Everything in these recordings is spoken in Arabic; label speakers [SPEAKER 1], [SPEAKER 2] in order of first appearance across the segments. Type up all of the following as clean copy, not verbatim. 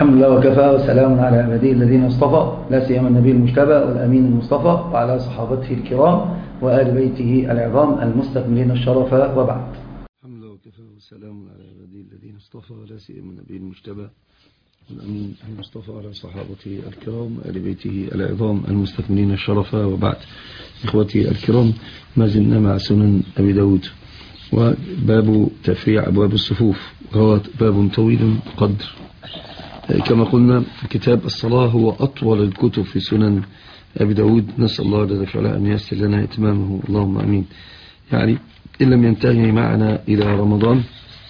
[SPEAKER 1] الحمد لله وكفى وسلام على عباده الذين اصطفى، لا سيما النبي المجتبى والأمين المصطفى وعلى صحابته الكرام وآل بيته العظام المستكملين الشرف، وبعد.
[SPEAKER 2] الحمد لله وكفى وسلام على عباده الذين اصطفى، لا سيما النبي المجتبى والأمين المصطفى وعلى صحابته الكرام وآل بيته العظام المستكملين الشرف، وبعد. إخوتي الكرام، ما زلنا مع سنن أبي داود وباب تفريع أبواب الصفوف، وهو باب طويل قدر. كما قلنا كتاب الصلاة هو أطول الكتب في سنن أبي داود، نسأل الله جل وعلا أن ييسر لنا إتمامه، اللهم أمين. يعني إن لم ينتهي معنا إلى رمضان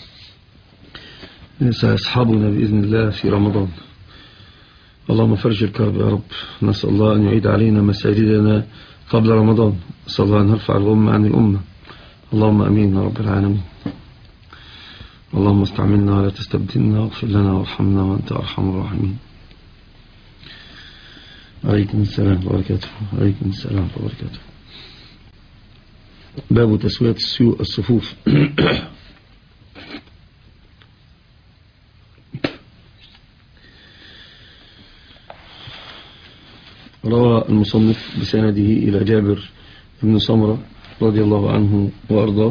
[SPEAKER 2] سيصحبنا بإذن الله في رمضان. اللهم فرج الكرب يا رب، نسأل الله أن يعيد علينا مساجدنا قبل رمضان، نسأل الله أن يرفع الغم عن الأمة، اللهم أمين يا رب العالمين. اللهم استعملنا ولا تستبدلنا، واغفر لنا وارحمنا وأنت أرحم الراحمين. عليكم السلام وبركاته. عليكم السلام وبركاته. باب تسوية الصفوف. روى المصنف بسنده إلى جابر بن سمرة رضي الله عنه وأرضاه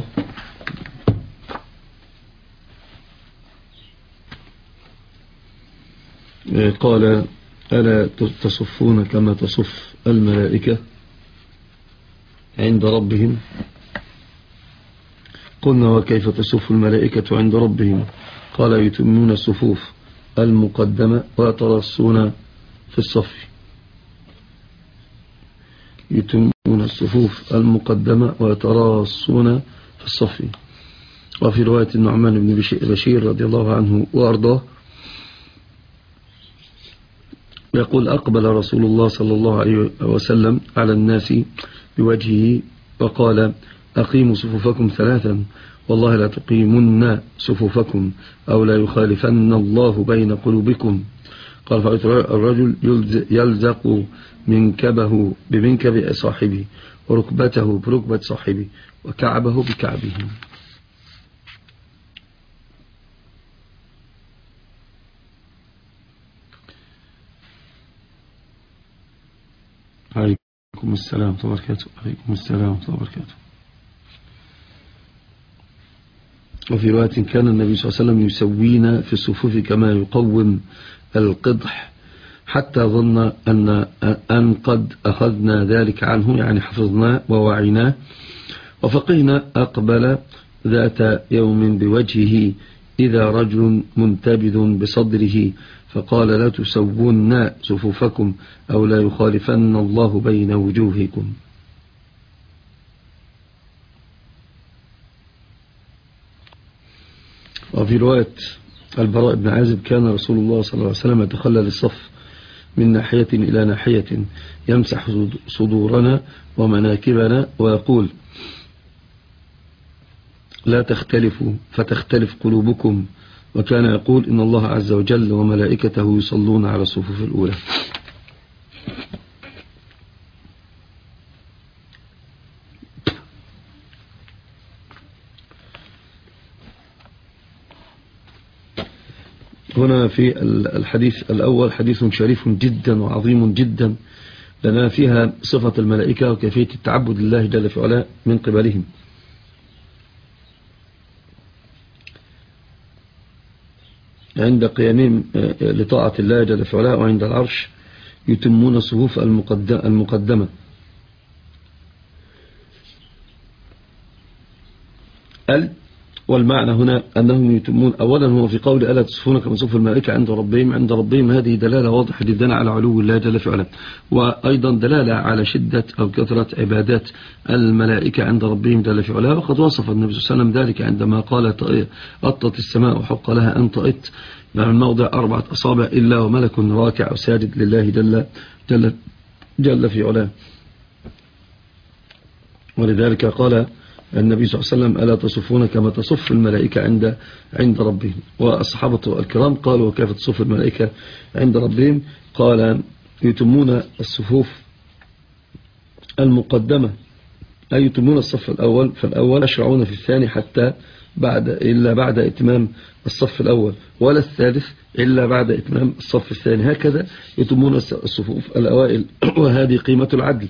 [SPEAKER 2] قال: ألا تصفون كما تصف الملائكة عند ربهم؟ قلنا: وكيف تصف الملائكة عند ربهم؟ قال: يتمون الصفوف المقدمة ويترصون في الصف. يتمون الصفوف المقدمة ويتراصون في الصف. وفي رواية النعمان بن بشير رضي الله عنه وأرضاه يقول: أقبل رسول الله صلى الله عليه وسلم على الناس بوجهه وقال: أقيموا صفوفكم ثلاثا، والله لا تقيمن صفوفكم أو لا يخالفن الله بين قلوبكم. قال: فرأيت الرجل يلزق منكبه بمنكب صاحبه، وركبته بركبة صاحبه، وكعبه بكعبه. عليكم السلام وبركاته. عليكم السلام وبركاته. وفي رواية: كان النبي صلى الله عليه وسلم يسوينا في الصفوف كما يقوم القدح، حتى ظن أن قد أخذنا ذلك عنه، يعني حفظناه ووعيناه. وفقهنا أقبل ذات يوم بوجهه إذا رجل منتبذ بصدره، فقال: لا تسوون صفوفكم أو لا يخالفن الله بين وجوهكم. وفي رواية البراء بن عازب: كان رسول الله صلى الله عليه وسلم يتخلل الصف من ناحية إلى ناحية، يمسح صدورنا ومناكبنا ويقول: لا تختلفوا فتختلف قلوبكم. وكان يقول: إن الله عز وجل وملائكته يصلون على الصفوف الأولى. هنا في الحديث الأول حديث شريف جدا وعظيم جدا، لنا فيها صفة الملائكة وكيفية التعبد لله جل في علاه من قبلهم. عند قيامهم لطاعة الله جل في علاه وعند العرش يتمون الصفوف المقدمة. والمعنى هنا أنهم يتمون. أولا هو في قول: ألا تصفون كما تصف الملائكة عند ربهم. عند ربهم هذه دلالة واضحة جدا على علو الله جل في علاه، وأيضا دلالة على شدة أو كثرة عبادات الملائكة عند ربهم جل في علاه. وقد وصف النبي صلى الله عليه وسلم ذلك عندما قال: أطت السماء وحق لها أن طئت من موضع 4 أصابع إلا وملك راكع وساجد لله جل في علاه. ولذلك قال النبي صلى الله عليه وسلم: ألا تصفون كما تصف الملائكة عند ربهم. والصحابة الكرام قالوا: وكيف تصف الملائكة عند ربهم؟ قال: يتمون الصفوف المقدمة أي يتمون الصف الأول، فالأول يشرعون في الثاني حتى إلا بعد إتمام الصف الأول، ولا الثالث إلا بعد إتمام الصف الثاني. هكذا يتمون الصفوف الأوائل وهذه قيمة العدل.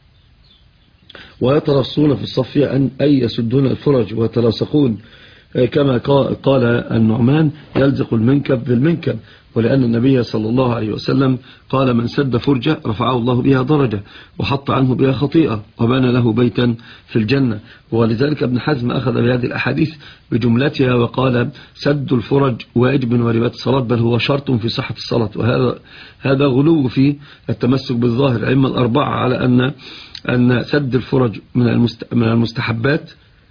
[SPEAKER 2] ويترصون في الصف أي يسدون الفرج ويتلاصقون، كما قال النعمان: يلزق المنكب بالمنكب. ولأن النبي صلى الله عليه وسلم قال: من سد فرجة رفعه الله بها درجة وحط عنه بها خطيئة وبنى له بيتا في الجنة. ولذلك ابن حزم أخذ بهذه الأحاديث بجملتها وقال: سد الفرج واجب من واجبات الصلاة، بل هو شرط في صحة الصلاة. وهذا غلو في التمسك بالظاهر الأئمة الأربعة على أن سد الفرج من المستحبات.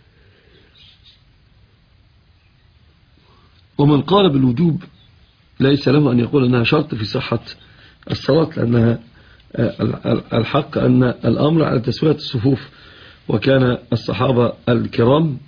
[SPEAKER 2] ومن قال بالوجوب ليس له أن يقول أنها شرط في صحة الصلاة، لأنها الحق أن الأمر على تسوية الصفوف. وكان الصحابة الكرام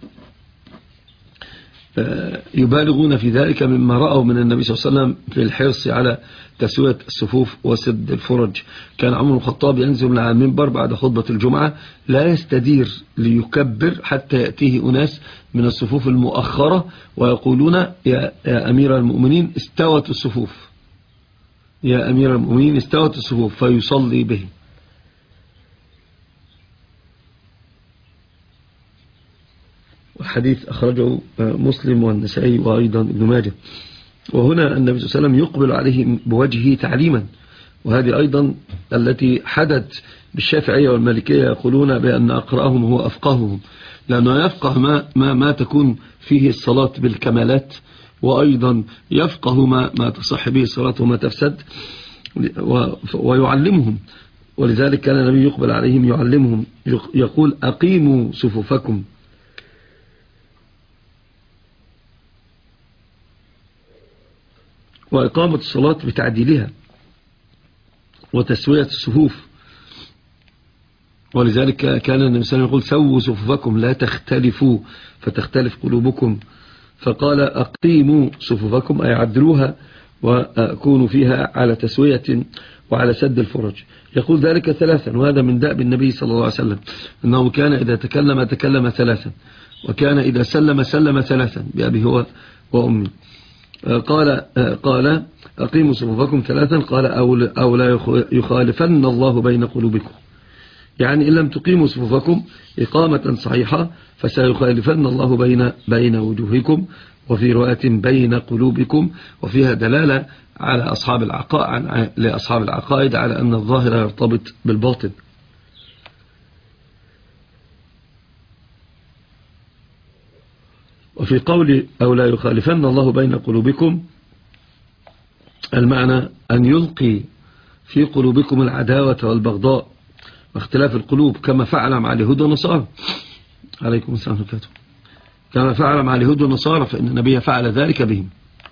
[SPEAKER 2] يبالغون في ذلك مما رأوا من النبي صلى الله عليه وسلم في الحرص على تسوية الصفوف وسد الفرج. كان عمر الخطاب ينزل من على المنبر بعد خطبة الجمعة لا يستدير ليكبر حتى يأتيه أناس من الصفوف المؤخرة ويقولون: يا أمير المؤمنين استوت الصفوف، يا أمير المؤمنين استوت الصفوف، فيصلي به. والحديث أخرجه مسلم والنسائي وأيضا ابن ماجه. وهنا النبي صلى الله عليه وسلم يقبل عليه بوجهه تعليما، وهذه أيضا التي حدث بالشافعية والمالكية، يقولون بأن أقرأهم هو أفقههم، لأنه يفقه ما تكون فيه الصلاة بالكمالات، وأيضا يفقه ما تصح به الصلاة وما تفسد، ويعلمهم. ولذلك كان النبي يقبل عليهم يعلمهم، يقول: أقيموا صفوفكم. وإقامة الصلاة بتعديلها وتسوية الصفوف. ولذلك كان النبي صلى الله عليه وسلم يقول: سووا صفوفكم لا تختلفوا فتختلف قلوبكم. فقال: أقيموا صفوفكم أي عدلوها وكونوا فيها على تسوية وعلى سد الفرج. يقول ذلك ثلاثا، وهذا من دأب النبي صلى الله عليه وسلم، أنه كان إذا تكلم وكان إذا سلم ثلاثا بأبي هو وأمي. قال: أقيموا صفوفكم ثلاثا. قال: أو لا يخالفن الله بين قلوبكم، يعني إن لم تقيموا صفوفكم إقامة صحيحة فسيخالفن الله بين وجوهكم، وفي رواية بين قلوبكم. وفيها دلالة على لأصحاب العقائد على أن الظاهر يرتبط بالباطن. وفي قول أو لا يخالفن الله بين قلوبكم، المعنى أن يلقي في قلوبكم العداوة والبغضاء واختلاف القلوب، كما فعل مع اليهود والنصارى. عليكم السلام عليكم. كما فعل مع اليهود والنصارى، فإن النبي فعل ذلك بهم.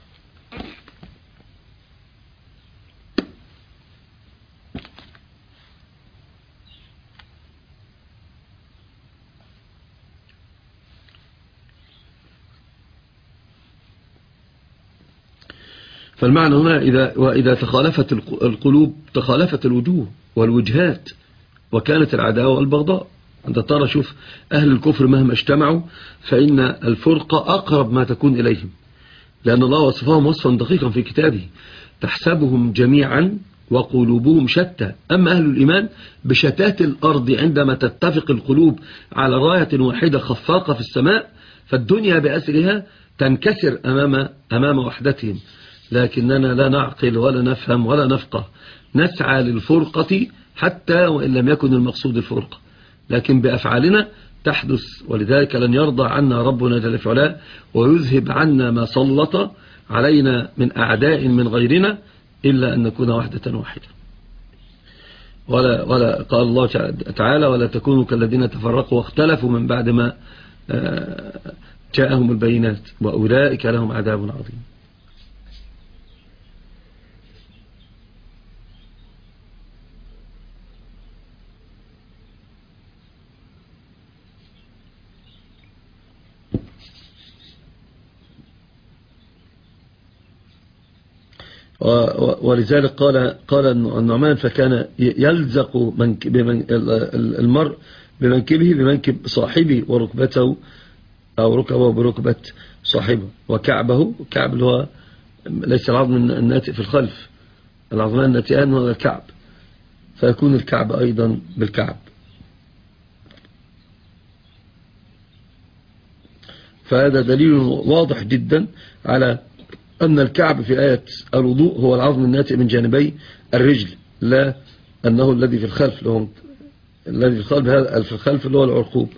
[SPEAKER 2] فالمعنى هنا وإذا تخالفت القلوب تخالفت الوجوه والوجهات، وكانت العداوة والبغضاء. أنت ترى، شوف أهل الكفر مهما اجتمعوا فإن الفرقة أقرب ما تكون إليهم، لأن الله وصفهم وصفا دقيقا في كتابه: تحسبهم جميعا وقلوبهم شتى. أما أهل الإيمان بشتات الأرض عندما تتفق القلوب على راية واحدة خفاقة في السماء، فالدنيا بأسرها تنكسر أمام وحدتهم. لكننا لا نعقل ولا نفهم ولا نفقه، نسعى للفرقة حتى وإن لم يكن المقصود الفرقة، لكن بأفعالنا تحدث. ولذلك لن يرضى عنا ربنا جل في علاه ويذهب عنا ما سلط علينا من أعداء من غيرنا إلا أن نكون وحدة واحدة. ولا قال الله تعالى: ولا تكونوا كالذين تفرقوا واختلفوا من بعد ما جاءهم البينات وأولئك لهم عذاب عظيم. ولذلك قال النعمان فكان يلزق المرء بمنكبه بمنكب صاحبه وركبته أو ركبه بركبة صاحبه وكعبه. كعب اللي هو ليس العظم الناتئ في الخلف، العظمان الناتئان هو الكعب، فيكون الكعب أيضا بالكعب. فهذا دليل واضح جدا على أن الكعب في آية الوضوء هو العظم الناتئ من جانبي الرجل، لا أنه الذي في الخلف، الذي في الخلف اللي هو العرقوب.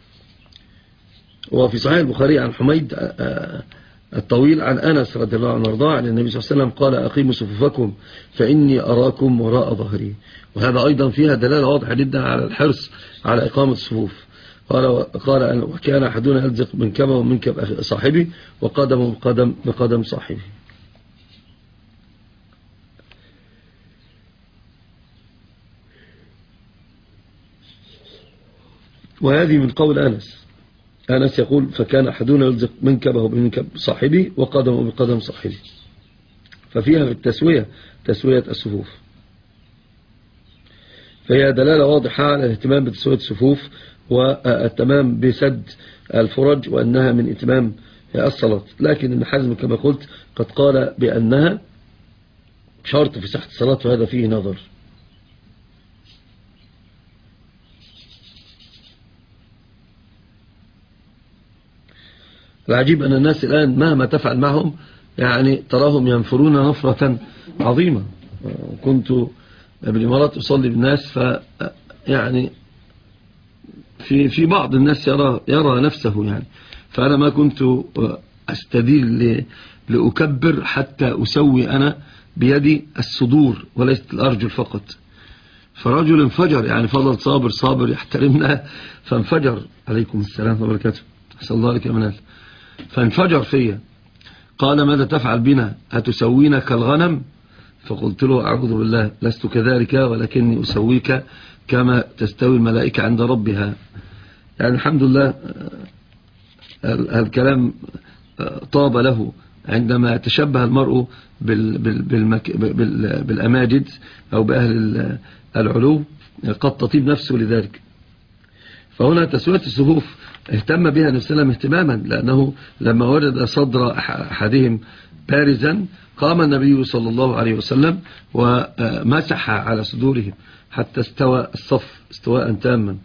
[SPEAKER 2] وفي صحيح البخاري عن حميد الطويل عن أنس رضي الله عنه وارضاه عن النبي صلى الله عليه وسلم قال أقيموا صفوفكم فإني أراكم وراء ظهري. وهذا أيضا فيها دلالة واضحة جدا على الحرص على إقامة الصفوف. قال وكان أحدنا يلزق منكبه ومنكب صاحبه وقدمه بقدم صاحبه. وهذه من قول أنس يقول فكان أحدنا يلزق منكبه بمنكب صاحبه وقدمه بقدم صاحبه. ففيها في التسوية تسوية الصفوف، فهي دلالة واضحة على الاهتمام بتسوية الصفوف والتمام بسد الفرج وأنها من اتمام الصلاة. لكن ابن حزم كما قلت قد قال بأنها شرط في صحة الصلاة، وهذا فيه نظر. العجيب أن الناس الآن مهما تفعل معهم يعني تراهم ينفرون نفرة عظيمة. كنت بالإمارات أصلي بالناس، يعني في بعض الناس يرى نفسه يعني، فأنا ما كنت أستدل لأكبر حتى أسوي أنا بيدي الصدور وليست الأرجل فقط. فرجل انفجر يعني فضل صابر يحترمنا فانفجر. عليكم السلام وبركاته، أسأل الله لك يا منال. فانفجر فيا قال ماذا تفعل بنا أتسوينا كالغنم؟ فقلت له أعوذ بالله لست كذلك ولكني أسويك كما تستوي الملائكة عند ربها. يعني الحمد لله الكلام طاب له عندما تشبه المرء بالأماجد أو بأهل العلو قد تطيب نفسه لذلك. فهنا تسوية الصفوف اهتم بها النبي صلى الله عليه وسلم اهتماما، لأنه لما وجد صدر أحدهم بارزا قام النبي صلى الله عليه وسلم ومسح على صدورهم حتى استوى الصف استواء تاما.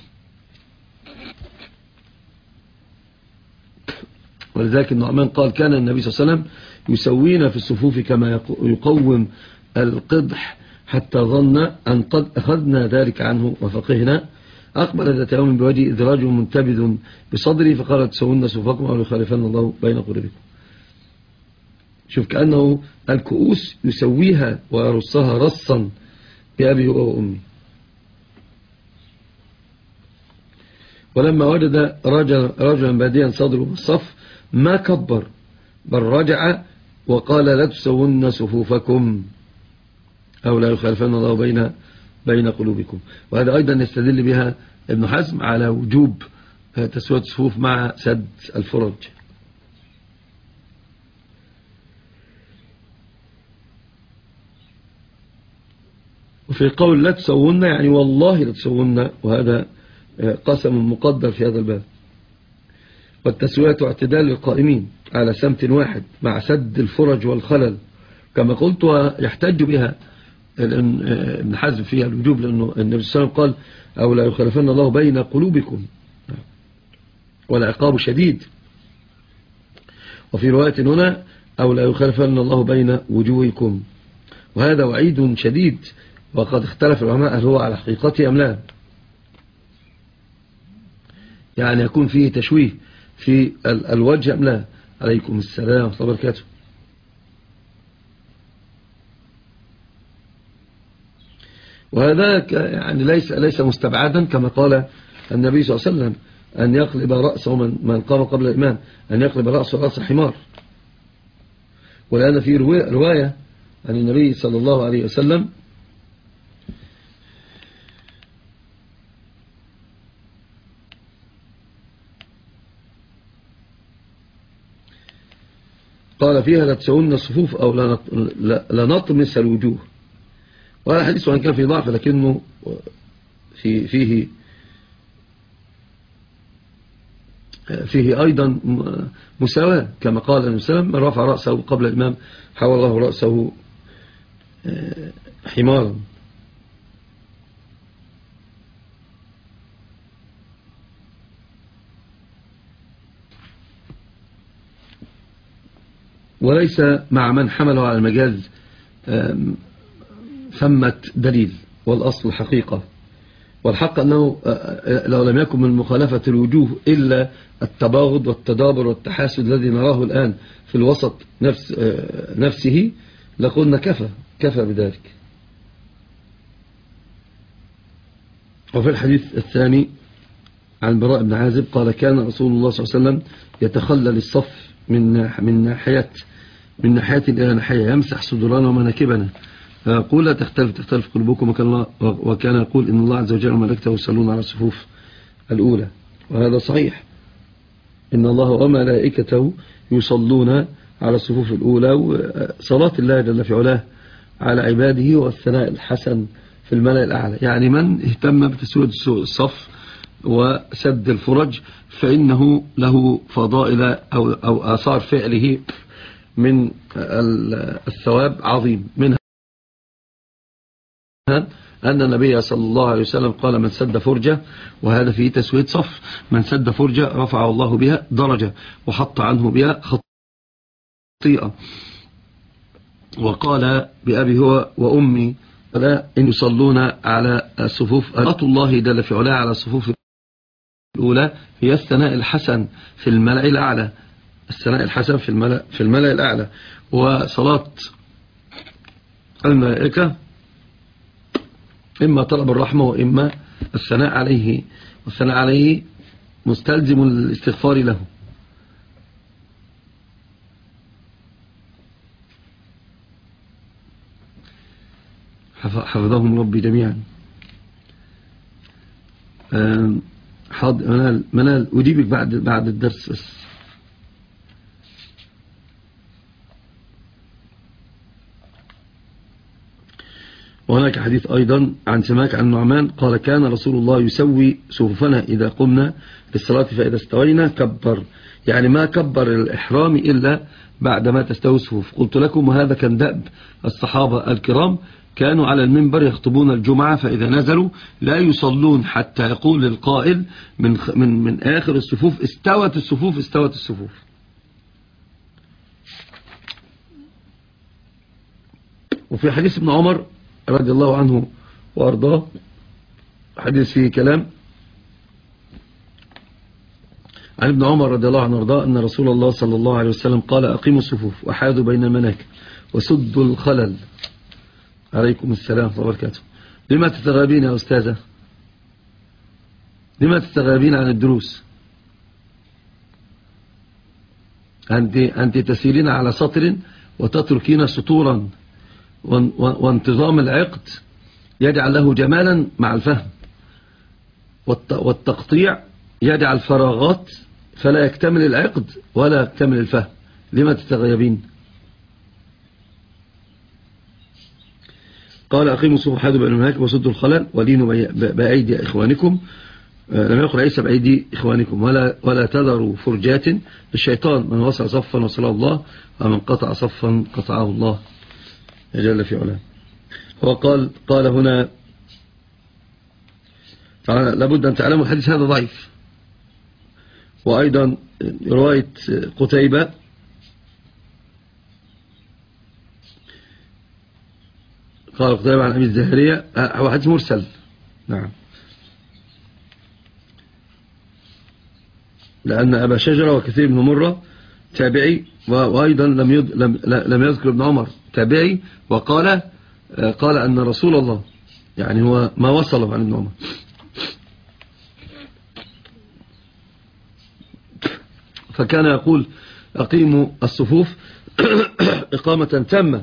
[SPEAKER 2] ولذلك النعمان قال كان النبي صلى الله عليه وسلم يسوينا في الصفوف كما يقوم القدح حتى ظن أن قد أخذنا ذلك عنه وفقهنا. أقبل ذات يوم بوجه إذ رجل منتبذ بصدري فقال تسوون صفوفكم أو يخالفن الله بين قلوبكم. شوف كأنه الكؤوس يسويها ويرصها رصا بأبي وأمي. ولما وجد رجلا باديا صدره بالصف ما كبر بل رجع وقال لا تسوون صفوفكم أو لا يخالفن الله بين قلوبكم. وهذا أيضا يستدل بها ابن حزم على وجوب تسوية الصفوف مع سد الفرج. وفي قول لا تسوون يعني والله لا تسوون، وهذا قسم مقدر في هذا الباب. والتسوية اعتدال القائمين على سمت واحد مع سد الفرج والخلل كما قلت، ويحتج بها ابن حزم فيها الوجوب، لأنه النبي صلى الله عليه وسلم قال أو لا يخالفن الله بين قلوبكم والعقاب شديد. وفي رواية هنا أو لا يخالفن الله بين وجوهكم، وهذا وعيد شديد. وقد اختلف العلماء هل هو على حقيقته أم لا، يعني يكون فيه تشويه في الوجه أم لا. عليكم السلام ورحمة الله وبركاته. وهذا يعني ليس مستبعدا كما قال النبي صلى الله عليه وسلم أن يقلب رأسه من قام قبل الإمام أن يقلب رأسه رأس حمار. ولأن في رواية عن النبي صلى الله عليه وسلم قال فيها لتسون الصفوف أو لنطمس الوجوه. وهذا الحديث وإن كان فيه ضعف لكنه فيه أيضا مساواة، كما قال النبي صلى الله عليه وسلم: من رفع رأسه قبل الإمام حول الله رأسه حمارا. وليس مع من حمله على المجاز ثمة دليل، والأصل حقيقة. والحق أنه لو لم يكن من مخالفة الوجوه إلا التباغض والتدابر والتحاسد الذي نراه الآن في الوسط نفسه لقلنا كفى بذلك. وفي الحديث الثاني عن براء بن عازب قال: كان رسول الله صلى الله عليه وسلم يتخلل الصف من ناحية إلى ناحية، يمسح صدورنا ومناكبنا، فيقول: لا تختلف قلوبكم. وكان يقول: إن الله عز وجل وملائكته يصلون على الصفوف الأولى. وهذا صحيح، إن الله وملائكته يصلون على الصفوف الأولى. وصلاة الله جل في علاه على عباده والثناء الحسن في الملأ الأعلى. يعني من اهتم بتسوية الصف وسد الفرج فإنه له فضائل أو آثار فعله من الثواب عظيم. منها أن النبي صلى الله عليه وسلم قال: من سد فرجة، وهذا فيه تسوية صف، من سد فرجة رفع الله بها درجة وحط عنه بها خطيئة. وقال: بأبي هو وأمي لا إن يصلون على الصفوف. الله جل في علاه على الصفوف الأولى هي الثناء الحسن في الملأ الأعلى، الثناء الحسن في الملأ الأعلى. وصلاة الملائكة إما طلب الرحمة وإما الثناء عليه، والثناء عليه مستلزم الاستغفار له. حفظهم ربي جميعا. منال أجيبك بعد الدرس بس. وهناك حديث أيضا عن سماك عن نعمان قال: كان رسول الله يسوي صفوفنا إذا قمنا للصلاة فإذا استوينا كبر. يعني ما كبر الإحرام إلا بعدما تستوي الصفوف. قلت لكم وهذا كان دأب الصحابة الكرام، كانوا على المنبر يخطبون الجمعة، فإذا نزلوا لا يصلون حتى يقول القائل من آخر الصفوف: استوت الصفوف استوت الصفوف. وفي حديث ابن عمر رضي الله عنه وأرضاه، حديث فيه كلام عن ابن عمر رضي الله عنه وأرضاه أن رسول الله صلى الله عليه وسلم قال: أقيموا الصفوف وحاذوا بين المناكب وسدوا الخلل. عليكم السلام ورحمة الله وبركاته. لما تتغابين يا أستاذة؟ لما تتغابين عن الدروس؟ أنت تسيرين على سطر وتتركين سطورا، وانتظام العقد يجعل له جمالا مع الفهم، والتقطيع يجعل فراغات فلا يكتمل العقد ولا يكتمل الفهم. لما تتغيبين؟ قال: أقيموا الصفوف وحاذوا بين المناكب وسدوا الخلل ولينوا بأيدي إخوانكم. لم يقل عيسى بأيدي إخوانكم ولا تذروا فرجات الشيطان. من وسع صفا وصله الله، ومن قطع صفا قطعه الله جل في علاه. هو قال هنا لابد أن تعلموا الحديث هذا ضعيف. وأيضا رواية قتيبة قال قتيبة عن أبي الزهرية هو حديث مرسل. نعم، لأن أبا شجرة وكثير من مرة تابعي، وأيضا لم يذكر ابن عمر تابعي، وقال أن رسول الله، يعني هو ما وصله عن ابن عمر. فكان يقول: أقيموا الصفوف إقامة تامة،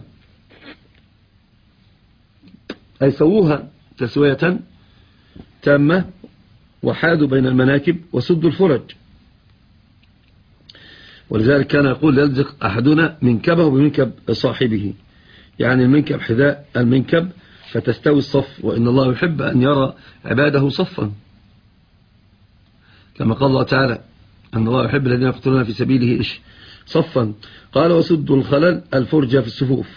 [SPEAKER 2] أي سووها تسوية تامة، وحادوا بين المناكب وسدوا الفرج. ولذلك كان يقول يلزق أحدنا منكبه بمنكب صاحبه، يعني المنكب حذاء المنكب فتستوي الصف، وإن الله يحب أن يرى عباده صفا، كما قال الله تعالى أن الله يحب الذين يقتلون في سبيله صفا. قال وسد الخلل الفرجة في الصفوف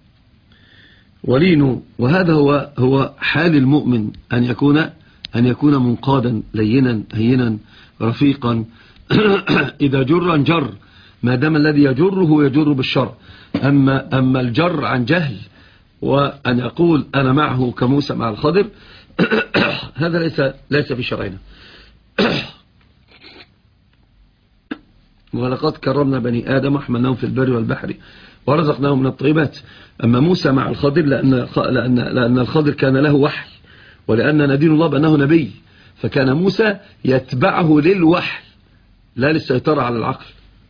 [SPEAKER 2] ولين. وهذا هو حال المؤمن، أن يكون منقادا لينا هينا رفيقا إذا جر جر، ما دام الذي يجره يجر بالشر. أما الجر عن جهل وأن يقول أنا معه كموسى مع الخضر هذا ليس في شرعنا. ولقد كرمنا بني آدم وحملناهم في البر والبحر ورزقناهم من الطيبات. أما موسى مع الخضر لأن الخضر كان له وحي، ولأن ندين الله بأنه نبي، فكان موسى يتبعه للوحي لا للسيطرة على العقل.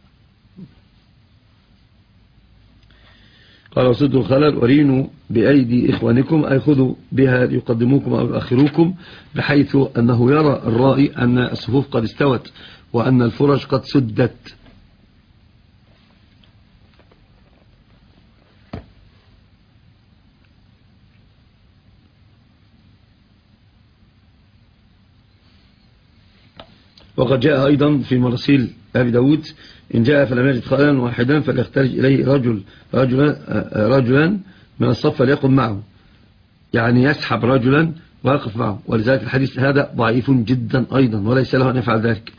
[SPEAKER 2] قال وسدوا الخلل ورينوا بأيدي إخوانكم، أي خذوا بها ليقدموكم أو يؤخروكم، بحيث أنه يرى الرائي أن الصفوف قد استوت وأن الفرج قد سدت. وقد جاء أيضا في مراسيل أبي داود إن جاء فلم يجد خللا واحدا فليخترج إليه رجلا من الصف فليقم معه، يعني يسحب رجلا ويقف معه. ولذلك الحديث هذا ضعيف جدا أيضا وليس له أن يفعل ذلك.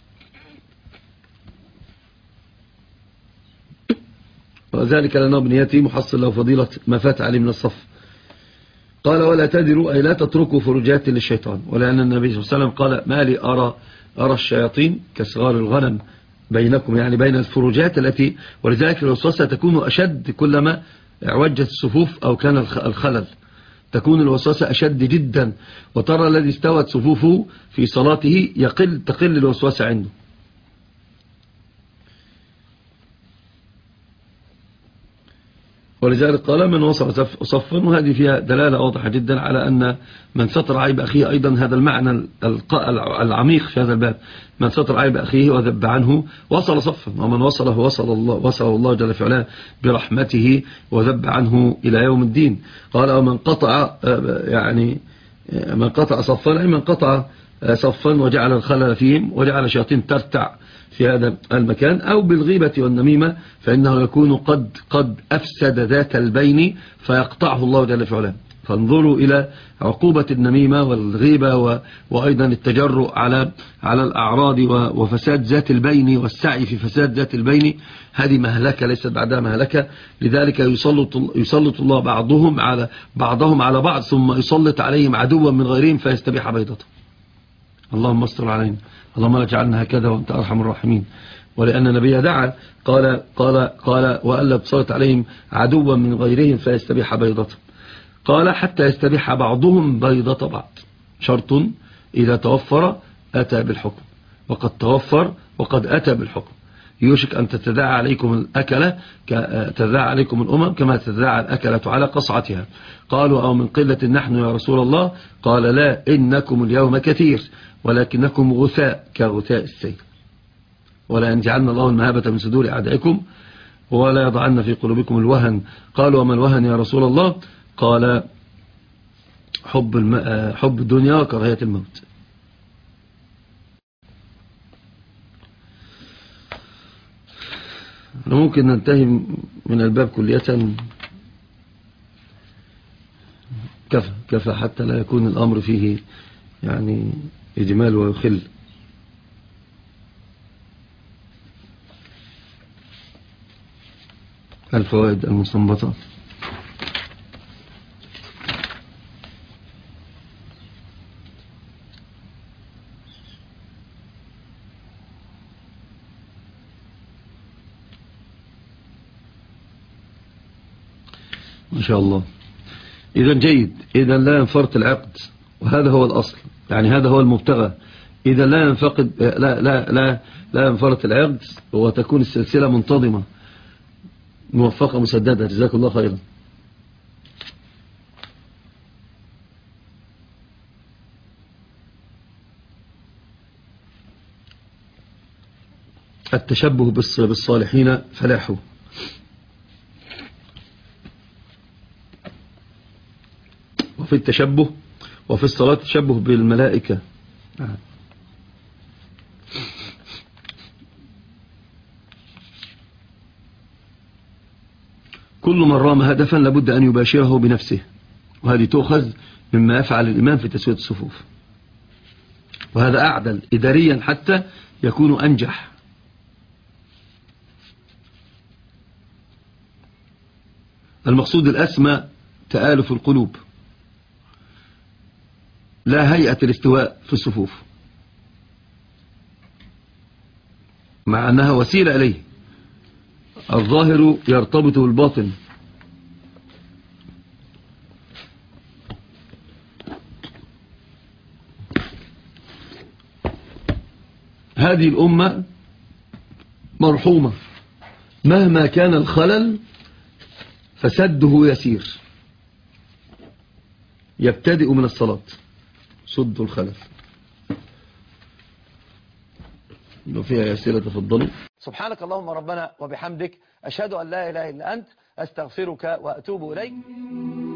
[SPEAKER 2] وذلك لأنه بنيته محصل له فضيلة ما فات عليه من الصف. قال ولا تدروا أي لا تتركوا فرجات للشيطان، ولأن النبي صلى الله عليه وسلم قال ما لي أرى الشياطين كصغار الغنم بينكم، يعني بين الفروجات التي، ولذلك الوسوسة تكون أشد كلما اعوجت الصفوف أو كان الخلل، تكون الوسوسة أشد جدا. وترى الذي استوت صفوفه في صلاته تقل الوسوسة عنده. ولذلك قال من وصل صفا، وهذه فيها دلالة واضحة جدا على أن من ستر عيب أخيه أيضا، هذا المعنى العميق في هذا الباب، من ستر عيب أخيه وذب عنه وصل صفا، ومن وصله وصل الله جل في علاه برحمته وذب عنه إلى يوم الدين. قال ومن قطع من قطع صفا، أي من قطع صفا وجعل الخلل فيهم وجعل الشياطين ترتع في هذا المكان، أو بالغيبة والنميمة، فإنه يكون قد أفسد ذات البين فيقطعه الله جل في علاه. فانظروا إلى عقوبة النميمة والغيبة وأيضا التجرؤ على الأعراض وفساد ذات البين والسعي في فساد ذات البين، هذه مهلكة ليست بعدها مهلكة. لذلك يسلط الله بعضهم على بعض، ثم يسلط عليهم عدوا من غيرهم فيستبيح بيضته. اللهم استر علينا، اللهم لا تجعلنا هكذا وأنت أرحم الراحمين. ولأن النبي دعا قال وألا تسلط عليهم عدوا من غيرهم فيستبيح بيضته. قال حتى يستبيح بعضهم بيضة بعض، شرط إذا توفر أتى بالحكم، وقد توفر وقد أتى بالحكم. يوشك أن تتداعى عليكم الأكلة تتداعى عليكم الأمم كما تتداعى الأكلة على قصعتها. قالوا أو من قلة نحن يا رسول الله؟ قال لا، إنكم اليوم كثير ولكنكم غثاء كغثاء السيل. ولا ينزعنا الله المهابة من صدور أعدائكم ولا يضعن في قلوبكم الوهن. قالوا وما الوهن يا رسول الله؟ قال حب الدنيا وكراهية الموت. ممكن ننتهي من الباب كلية، كفى حتى لا يكون الأمر فيه يعني إجمال ويخل. الفوائد المستنبطة. ما شاء الله. إذا جيد، إذا لا ينفرط العقد، وهذا هو الأصل، يعني هذا هو المبتغى. إذا لا ينفقد لا ينفرط العقد، وتكون السلسلة منتظمة موفقة مسددة. جزاك الله خيرا. التشبه بالصالحين فلاحه. وفي التشبه وفي الصلاة التشبه بالملائكة. كل من رام هدفا لابد أن يباشره بنفسه، وهذه تؤخذ مما يفعل الإمام في تسوية الصفوف، وهذا أعدل إداريا حتى يكون أنجح. المقصود الأسمى تآلف القلوب، لا هيئة الاستواء في الصفوف، مع أنها وسيلة إليه. الظاهر يرتبط بالباطن. هذه الأمة مرحومة مهما كان الخلل فسده يسير. يبتدئ من الصلاة سد الخلل. لو فيها أسئلة تفضلوا.
[SPEAKER 1] سبحانك اللهم ربنا وبحمدك، أشهد أن لا إله إلا أنت، أستغفرك وأتوب إليك.